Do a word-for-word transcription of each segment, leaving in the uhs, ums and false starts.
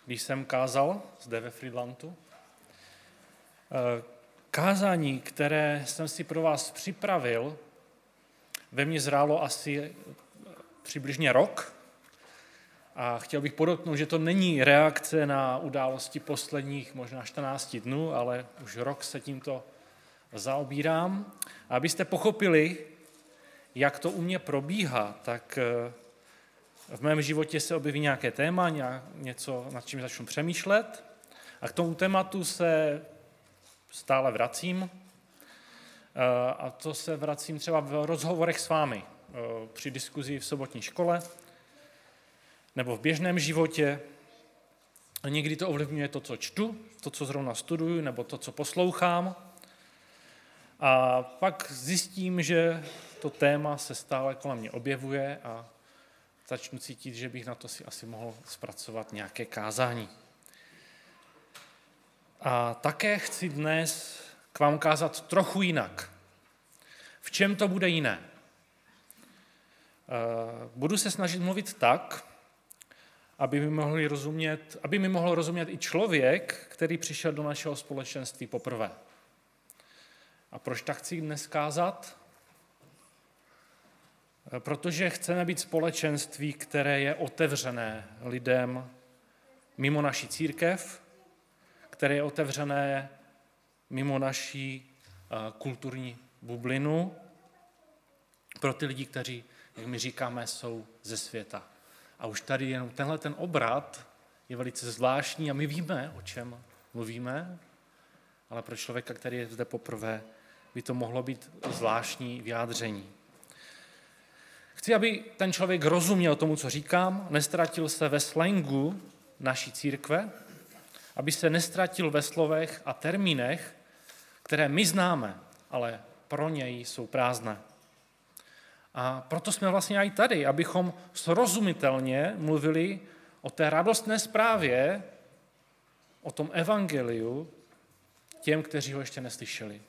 když jsem kázal zde ve Frýdlantu. Kázání, které jsem si pro vás připravil, ve mně zrálo asi přibližně rok. A chtěl bych podotknout, že to není reakce na události posledních možná čtrnáct dnů, ale už rok se tímto zaobírám. A abyste pochopili, jak to u mě probíhá, tak v mém životě se objeví nějaké téma, něco, nad čím začnu přemýšlet. A k tomu tématu se stále vracím. A to se vracím třeba v rozhovorech s vámi, při diskuzi v sobotní škole, nebo v běžném životě. A někdy to ovlivňuje to, co čtu, to, co zrovna studuju, nebo to, co poslouchám. A pak zjistím, že to téma se stále kolem mě objevuje a začnu cítit, že bych na to si asi mohl zpracovat nějaké kázání. A také chci dnes k vám kázat trochu jinak. V čem to bude jiné? Budu se snažit mluvit tak, aby mi, mohli rozumět, aby mi mohl rozumět i člověk, který přišel do našeho společenství poprvé. A proč tak chci dnes kázat? Protože chceme být společenství, které je otevřené lidem mimo naši církev, které je otevřené mimo naší kulturní bublinu, pro ty lidi, kteří, jak my říkáme, jsou ze světa. A už tady jenom tenhle ten obrat je velice zvláštní a my víme, o čem mluvíme, ale pro člověka, který je zde poprvé, by to mohlo být zvláštní vyjádření. Chci, aby ten člověk rozuměl tomu, co říkám, nestratil se ve slangu naší církve, aby se nestratil ve slovech a termínech, které my známe, ale pro něj jsou prázdné. A proto jsme vlastně i tady, abychom srozumitelně mluvili o té radostné zprávě, o tom evangeliu těm, kteří ho ještě neslyšeli.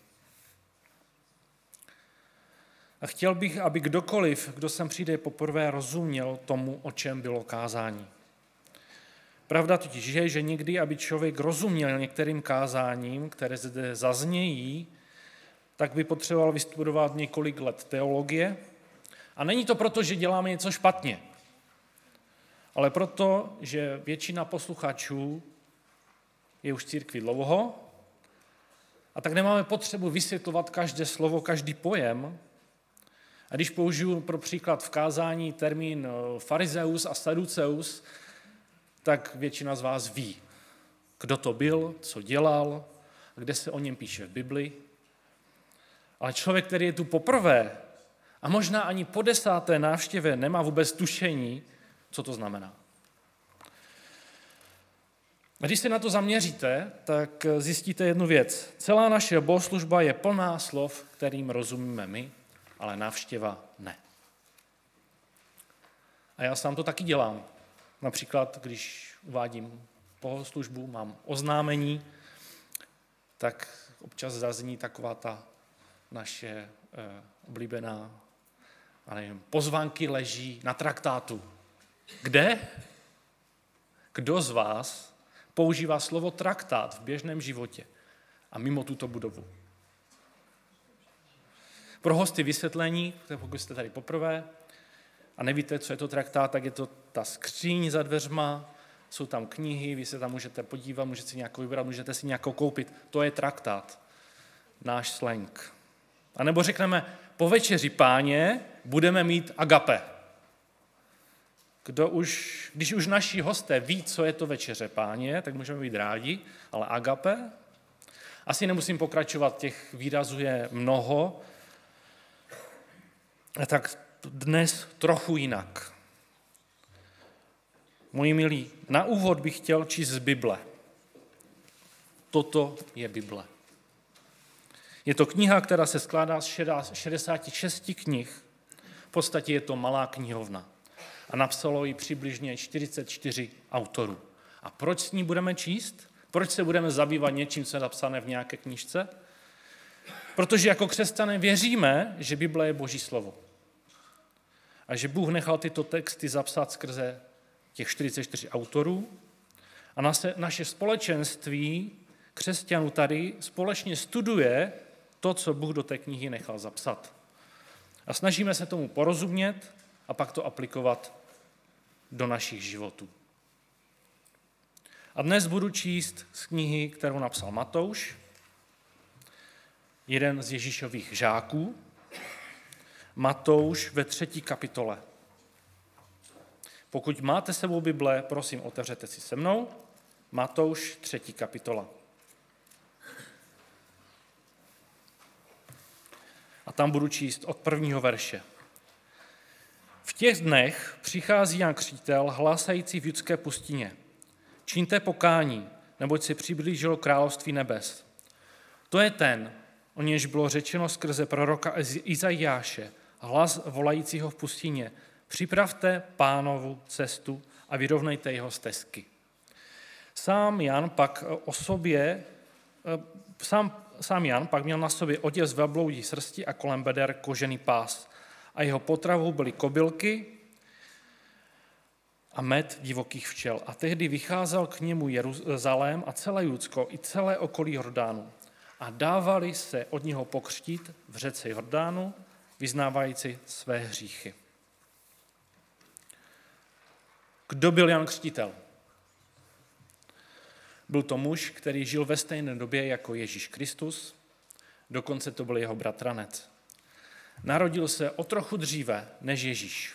A chtěl bych, aby kdokoliv, kdo sem přijde poprvé, rozuměl tomu, o čem bylo kázání. Pravda totiž je, že někdy, aby člověk rozuměl některým kázáním, které zde zaznějí, tak by potřeboval vystudovat několik let teologie. A není to proto, že děláme něco špatně, ale proto, že většina posluchačů je už v církvi dlouho a tak nemáme potřebu vysvětlovat každé slovo, každý pojem. A když použiju pro příklad v kázání termín farizeus a saduceus, tak většina z vás ví, kdo to byl, co dělal, kde se o něm píše v Bibli. Ale člověk, který je tu poprvé a možná ani po desáté návštěvě nemá vůbec tušení, co to znamená. A když se na to zaměříte, tak zjistíte jednu věc. Celá naše bohoslužba je plná slov, kterým rozumíme my, ale návštěva ne. A já sám to taky dělám. Například, když uvádím bohoslužbu, mám oznámení, tak občas zazní taková ta naše eh, oblíbená, a nevím, pozvánky leží na traktátu. Kde? Kdo z vás používá slovo traktát v běžném životě a mimo tuto budovu? Pro hosty vysvětlení, pokud jste tady poprvé a nevíte, co je to traktát, tak je to ta skříň za dveřma, jsou tam knihy, vy se tam můžete podívat, můžete si nějakou vybrat, můžete si nějakou koupit. To je traktát, náš slang. A nebo řekneme, po večeři Páně budeme mít agape. Kdo už, když už naši hosté ví, co je to večeře Páně, tak můžeme být rádi, ale agape? Asi nemusím pokračovat, těch výrazů je mnoho. Tak dnes trochu jinak. Moji milí, na úvod bych chtěl číst z Bible. Toto je Bible. Je to kniha, která se skládá z šedesáti šesti knih. V podstatě je to malá knihovna. A napsalo ji přibližně čtyřicet čtyři autorů. A proč s ní budeme číst? Proč se budeme zabývat něčím, co je napsané v nějaké knížce? Protože jako křesťané věříme, že Bible je Boží slovo. A že Bůh nechal tyto texty zapsat skrze těch čtyřicet čtyři autorů. A naše, naše společenství křesťanů tady společně studuje to, co Bůh do té knihy nechal zapsat. A snažíme se tomu porozumět a pak to aplikovat do našich životů. A dnes budu číst z knihy, kterou napsal Matouš, jeden z Ježíšových žáků, Matouš ve třetí kapitole. Pokud máte sebou Bible, prosím, otevřete si se mnou. Matouš, třetí kapitola. A tam budu číst od prvního verše. V těch dnech přichází Jan Křtitel, hlásající v judské pustině. Čiňte pokání, neboť se přiblížilo království nebes. To je ten, o nějž bylo řečeno skrze proroka Izajáše, hlas volajícího v pustině. Připravte Pánovu cestu a vyrovnejte jeho stezky. Sám Jan pak o sobě, sám, sám Jan pak měl na sobě oděv z velbloudí srsti a kolem beder kožený pás. A jeho potravou byly kobylky a med divokých včel. A tehdy vycházel k němu Jeruzalém a celé Judsko i celé okolí Jordánu. A dávali se od něho pokřtít v řece Jordánu, vyznávající své hříchy. Kdo byl Jan Křtitel? Byl to muž, který žil ve stejné době jako Ježíš Kristus, dokonce to byl jeho bratranec. Narodil se o trochu dříve než Ježíš.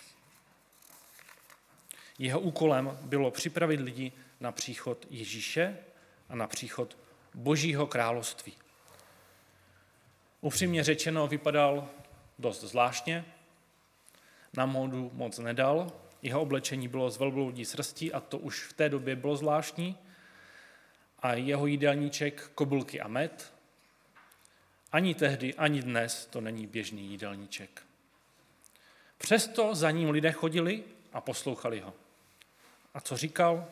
Jeho úkolem bylo připravit lidi na příchod Ježíše a na příchod Božího království. Upřímně řečeno, vypadal dost zvláštně, na módu moc nedal, jeho oblečení bylo z velbloudí srsti a to už v té době bylo zvláštní a jeho jídelníček, kobylky a med, ani tehdy, ani dnes to není běžný jídelníček. Přesto za ním lidé chodili a poslouchali ho. A co říkal?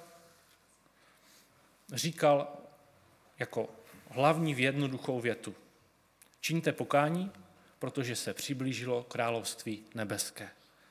Říkal jako hlavní jednoduchou větu. Čiňte pokání, protože se přiblížilo království nebeské.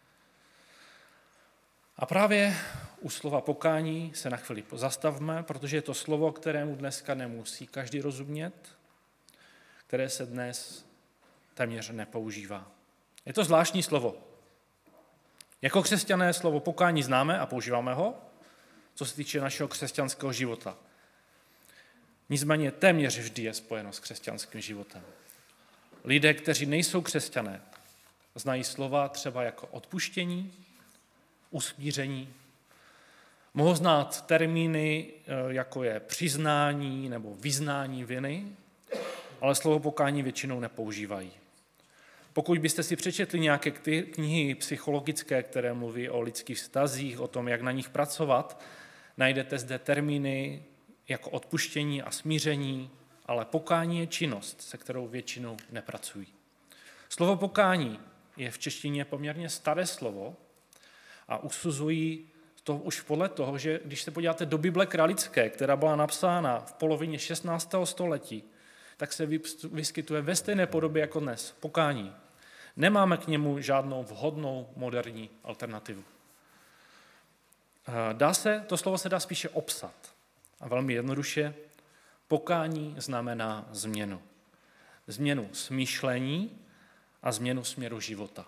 A právě u slova pokání se na chvíli zastavme, protože je to slovo, kterému dneska nemusí každý rozumět, které se dnes téměř nepoužívá. Je to zvláštní slovo. Jako křesťané slovo pokání známe a používáme ho, co se týče našeho křesťanského života. Nicméně téměř vždy je spojeno s křesťanským životem. Lidé, kteří nejsou křesťané, znají slova třeba jako odpuštění, usmíření. Mohou znát termíny, jako je přiznání nebo vyznání viny, ale slovo pokání většinou nepoužívají. Pokud byste si přečetli nějaké knihy psychologické, které mluví o lidských vztazích, o tom, jak na nich pracovat, najdete zde termíny jako odpuštění a smíření, ale pokání je činnost, se kterou většinou nepracují. Slovo pokání je v češtině poměrně staré slovo a usuzují to už podle toho, že když se podíváte do Bible Kralické, která byla napsána v polovině šestnáctého století, tak se vyskytuje ve stejné podobě jako dnes. Pokání. Nemáme k němu žádnou vhodnou moderní alternativu. Dá se, to slovo se dá spíše obsat. A velmi jednoduše, pokání znamená změnu. Změnu smýšlení a změnu směru života.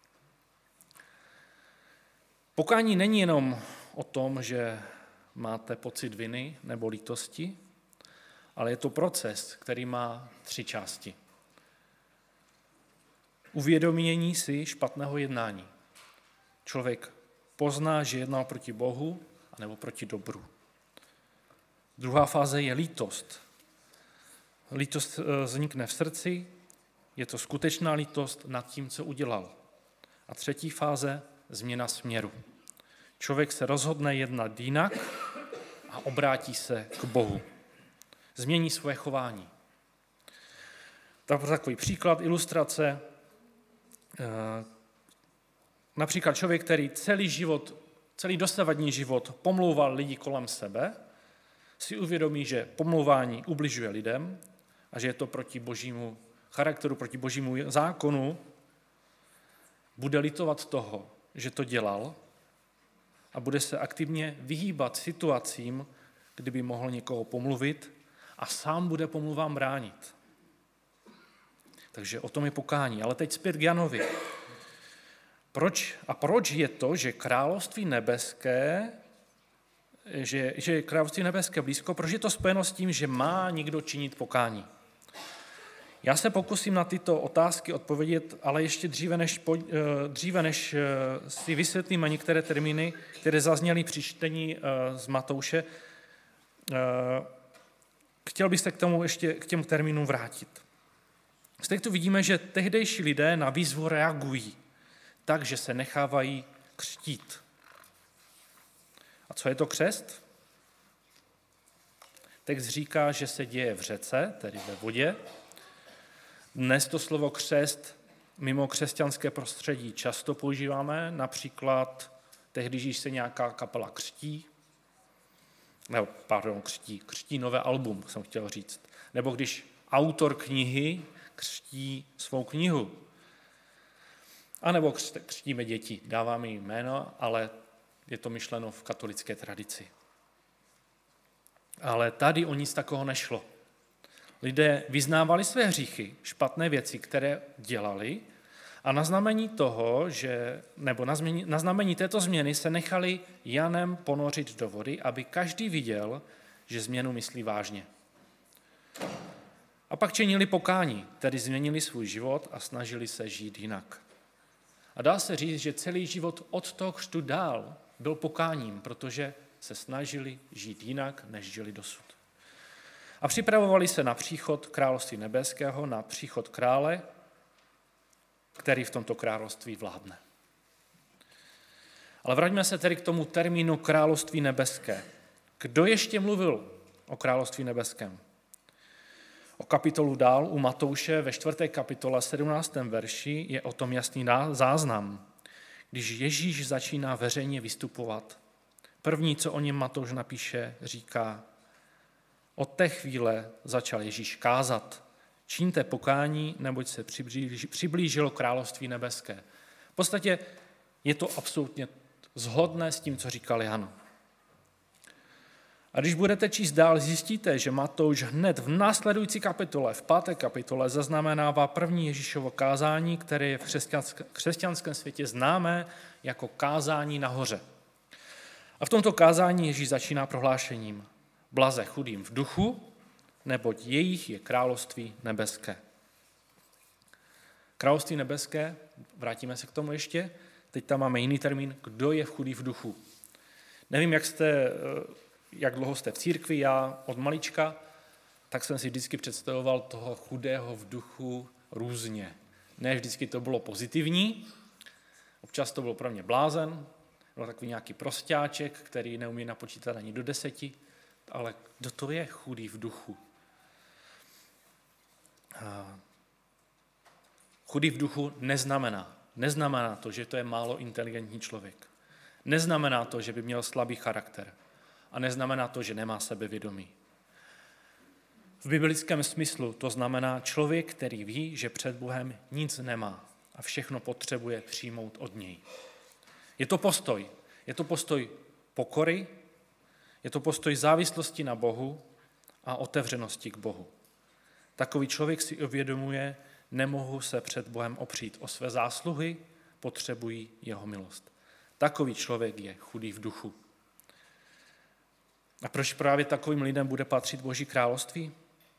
Pokání není jenom o tom, že máte pocit viny nebo lítosti, ale je to proces, který má tři části. Uvědomění si špatného jednání. Člověk pozná, že jednal proti Bohu anebo proti dobru. Druhá fáze je lítost. Lítost vznikne v srdci, je to skutečná lítost nad tím, co udělal. A třetí fáze, změna směru. Člověk se rozhodne jednat jinak a obrátí se k Bohu. Změní svoje chování. Takový příklad, ilustrace. Například člověk, který celý život, celý dosavadní život pomlouval lidi kolem sebe, si uvědomí, že pomlouvání ubližuje lidem a že je to proti božímu charakteru, proti božímu zákonu, bude litovat toho, že to dělal a bude se aktivně vyhýbat situacím, kdyby mohl někoho pomluvit a sám bude pomluvám bránit. Takže o tom je pokání. Ale teď zpět k Janovi. Proč, a proč je to, že království nebeské, že, že je království nebeské blízko, proč je to spojeno s tím, že má někdo činit pokání? Já se pokusím na tyto otázky odpovědět, ale ještě dříve, než, dříve, než si vysvětlíme některé termíny, které zazněly při čtení z Matouše, chtěl bych se k tomu ještě k těm termínům vrátit. Z textu vidíme, že tehdejší lidé na výzvu reagují tak, že se nechávají křtít. A co je to křest? Text říká, že se děje v řece, tedy ve vodě. Dnes to slovo křest mimo křesťanské prostředí často používáme, například tehdy, když se nějaká kapela křtí, nebo pardon, křtí, křtí nové album, jsem chtěl říct, nebo když autor knihy křtí svou knihu. A nebo křtíme děti, dáváme jim jméno, ale je to myšleno v katolické tradici. Ale tady o nic takového nešlo. Lidé vyznávali své hříchy, špatné věci, které dělali, a na znamení toho, že, nebo na, změni, na znamení této změny se nechali Janem ponořit do vody, aby každý viděl, že změnu myslí vážně. A pak činili pokání, tedy změnili svůj život a snažili se žít jinak. A dá se říct, že celý život od toho křtu dál byl pokáním, protože se snažili žít jinak, než žili dosud. A připravovali se na příchod království nebeského, na příchod krále, který v tomto království vládne. Ale vraťme se tedy k tomu termínu království nebeské. Kdo ještě mluvil o království nebeském? O kapitolu dál u Matouše ve čtvrté kapitole sedmnáctém verši je o tom jasný záznam. Když Ježíš začíná veřejně vystupovat, první, co o něm Matouš napíše, říká: od té chvíle začal Ježíš kázat. Čiňte pokání, neboť se přiblížilo království nebeské. V podstatě je to absolutně shodné s tím, co říkal Jan. A když budete číst dál, zjistíte, že Matouš hned v následující kapitole, v páté kapitole, zaznamenává první Ježíšovo kázání, které je v křesťanském světě známé jako kázání nahoře. A v tomto kázání Ježíš začíná prohlášením: blaze chudým v duchu, neboť jejich je království nebeské. Království nebeské, vrátíme se k tomu ještě, teď tam máme jiný termín, kdo je chudý v duchu. Nevím, jak, jste, jak dlouho jste v církvi, já od malička, tak jsem si vždycky představoval toho chudého v duchu různě. Ne vždycky to bylo pozitivní, občas to byl pro mě blázen, byl takový nějaký prostáček, který neumí napočítat ani do deseti, ale kdo to je chudý v duchu? Chudý v duchu neznamená. Neznamená to, že to je málo inteligentní člověk. Neznamená to, že by měl slabý charakter. A neznamená to, že nemá sebevědomí. V biblickém smyslu to znamená člověk, který ví, že před Bohem nic nemá a všechno potřebuje přijmout od něj. Je to postoj. Je to postoj pokory, je to postoj závislosti na Bohu a otevřenosti k Bohu. Takový člověk si uvědomuje, nemohu se před Bohem opřít o své zásluhy, potřebují jeho milost. Takový člověk je chudý v duchu. A proč právě takovým lidem bude patřit Boží království?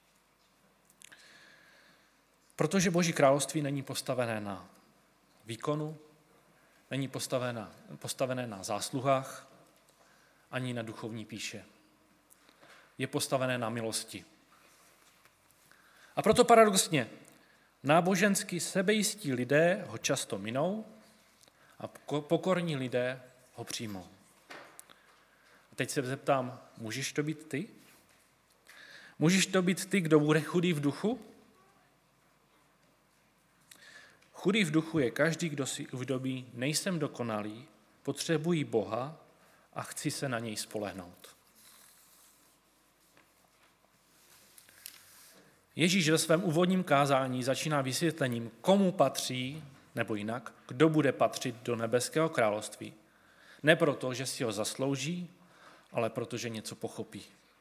Protože Boží království není postavené na výkonu, není postavené, postavené na zásluhách, ani na duchovní píše. Je postavené na milosti. A proto paradoxně nábožensky sebejistí lidé ho často minou a pokorní lidé ho přijmou. A teď se zeptám, můžeš to být ty? Můžeš to být ty, kdo bude chudý v duchu? Chudý v duchu je každý, kdo si uvědomí, nejsem dokonalý, potřebuji Boha a chci se na něj spolehnout. Ježíš ve svém úvodním kázání začíná vysvětlením, komu patří, nebo jinak, kdo bude patřit do nebeského království. Ne proto, že si ho zaslouží, ale proto, že něco pochopí.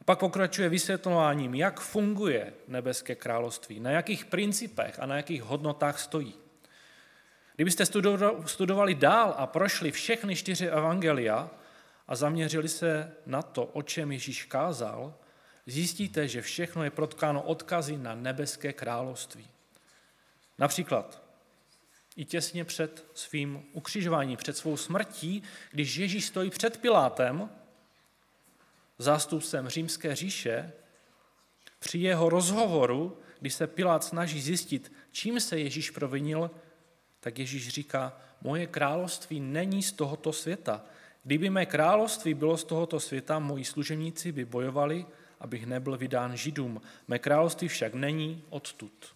Pak pokračuje vysvětlováním, jak funguje nebeské království, na jakých principech a na jakých hodnotách stojí. Kdybyste studovali dál a prošli všechny čtyři evangelia a zaměřili se na to, o čem Ježíš kázal, zjistíte, že všechno je protkáno odkazy na nebeské království. Například i těsně před svým ukřižováním, před svou smrtí, když Ježíš stojí před Pilátem, zástupcem římské říše, při jeho rozhovoru, když se Pilát snaží zjistit, čím se Ježíš provinil, tak Ježíš říká, moje království není z tohoto světa. Kdyby mé království bylo z tohoto světa, moji služebníci by bojovali, abych nebyl vydán Židům. Mé království však není odtud.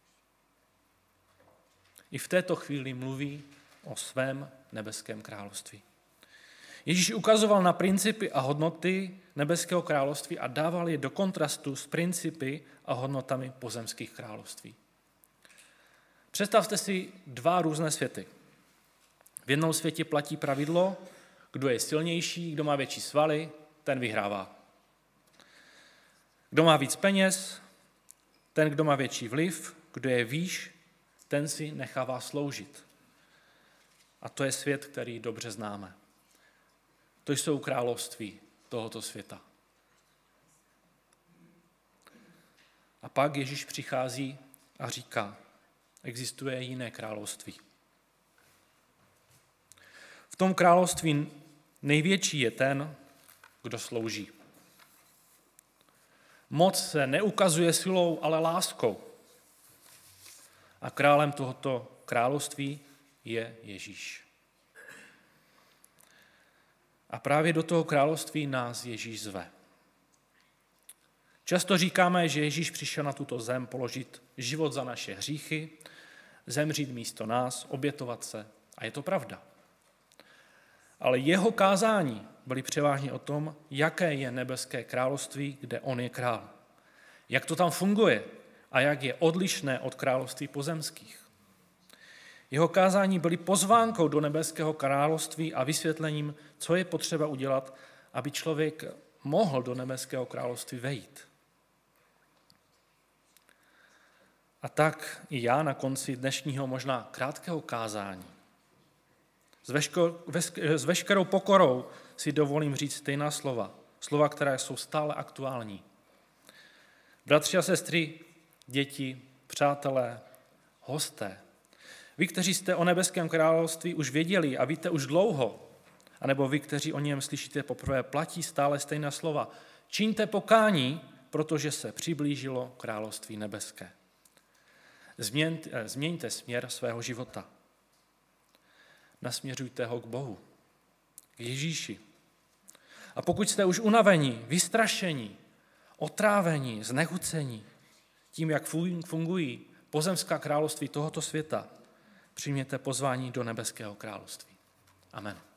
I v této chvíli mluví o svém nebeském království. Ježíš ukazoval na principy a hodnoty nebeského království a dával je do kontrastu s principy a hodnotami pozemských království. Představte si dva různé světy. V jednom světě platí pravidlo, kdo je silnější, kdo má větší svaly, ten vyhrává. Kdo má víc peněz, ten, kdo má větší vliv, kdo je výš, ten si nechává sloužit. A to je svět, který dobře známe. To jsou království tohoto světa. A pak Ježíš přichází a říká, existuje jiné království. V tom království největší je ten, kdo slouží. Moc se neukazuje silou, ale láskou. A králem tohoto království je Ježíš. A právě do toho království nás Ježíš zve. Často říkáme, že Ježíš přišel na tuto zem položit život za naše hříchy, zemřít místo nás, obětovat se. A je to pravda. Ale jeho kázání byly převážně o tom, jaké je nebeské království, kde on je král. Jak to tam funguje a jak je odlišné od království pozemských. Jeho kázání byly pozvánkou do nebeského království a vysvětlením, co je potřeba udělat, aby člověk mohl do nebeského království vejít. A tak i já na konci dnešního možná krátkého kázání s, veško, s veškerou pokorou si dovolím říct stejná slova. Slova, která jsou stále aktuální. Bratři a sestry, děti, přátelé, hosté, vy, kteří jste o nebeském království už věděli a víte už dlouho, anebo vy, kteří o něm slyšíte poprvé, platí stále stejná slova. Čiňte pokání, protože se přiblížilo království nebeské. Změňte, změňte směr svého života. Nasměřujte ho k Bohu, k Ježíši. A pokud jste už unavení, vystrašení, otrávení, znechucení tím, jak fungují pozemská království tohoto světa, přijměte pozvání do nebeského království. Amen.